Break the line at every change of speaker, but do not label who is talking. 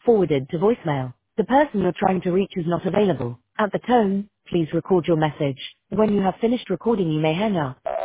forwarded to voicemail. The person you're trying to reach is not available. At the tone, please record your message. When you have finished recording, you may hang up.